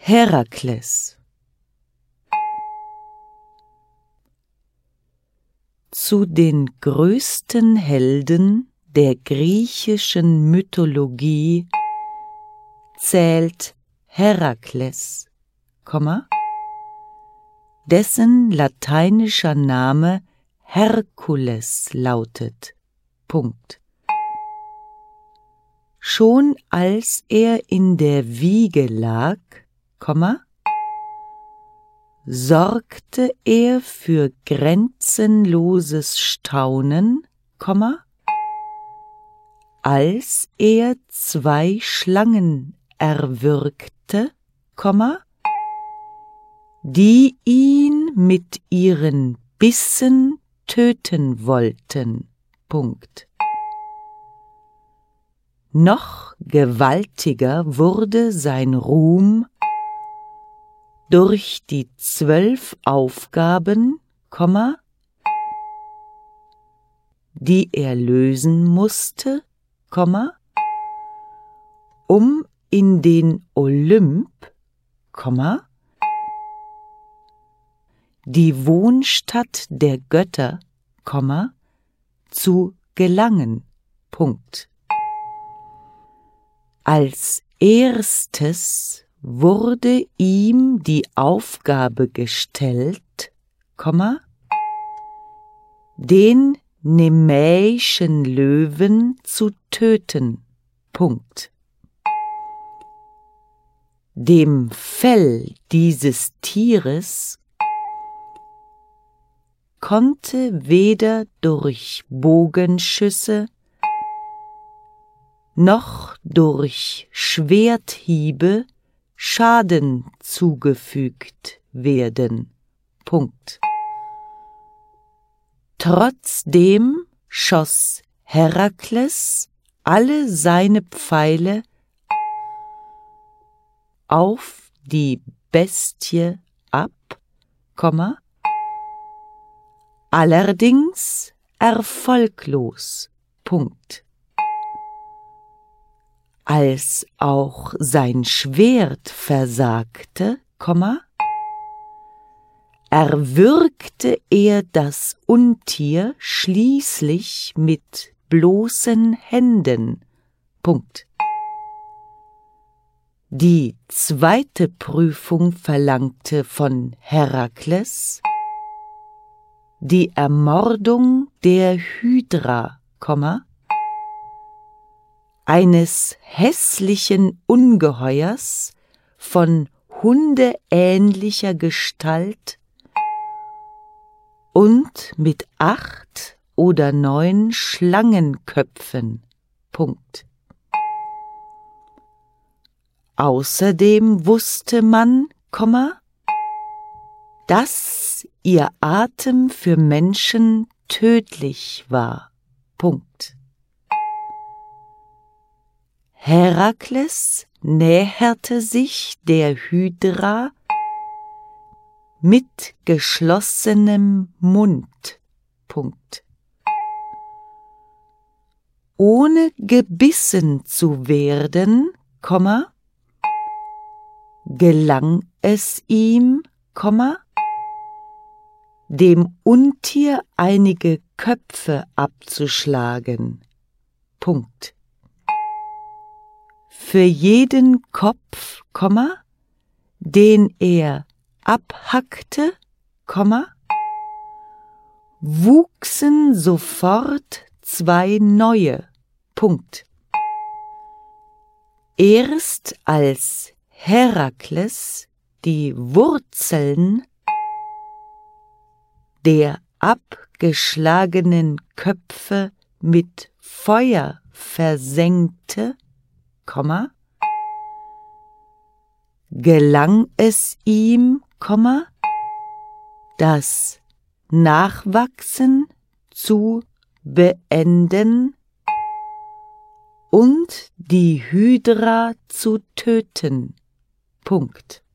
Herakles. Zu den größten Helden der griechischen Mythologie zählt Herakles, dessen lateinischer Name Herkules lautet. Schon als er in der Wiege lag, sorgte er für grenzenloses Staunen, als er 2 Schlangen erwürgte, die ihn mit ihren Bissen töten wollten. Noch gewaltiger wurde sein Ruhm durch die 12 Aufgaben, die er lösen musste, um in den Olymp, die Wohnstatt der Götter, zu gelangen. Als erstes wurde ihm die Aufgabe gestellt, den nemäischen Löwen zu töten. Dem Fell dieses Tieres konnte weder durch Bogenschüsse noch durch Schwerthiebe Schaden zugefügt werden. Trotzdem schoss Herakles alle seine Pfeile auf die Bestie ab, allerdings erfolglos. Als auch sein Schwert versagte, erwürgte er das Untier schließlich mit bloßen Händen. Die zweite Prüfung verlangte von Herakles die Ermordung der Hydra, eines hässlichen Ungeheuers von hundeähnlicher Gestalt und mit 8 oder 9 Schlangenköpfen. Außerdem wusste man, dass ihr Atem für Menschen tödlich war. Herakles näherte sich der Hydra mit geschlossenem Mund. Ohne gebissen zu werden, gelang es ihm, dem Untier einige Köpfe abzuschlagen. Für jeden Kopf, den er abhackte, wuchsen sofort 2 neue. Erst als Herakles die Wurzeln der abgeschlagenen Köpfe mit Feuer versenkte, gelang es ihm, das Nachwachsen zu beenden und die Hydra zu töten.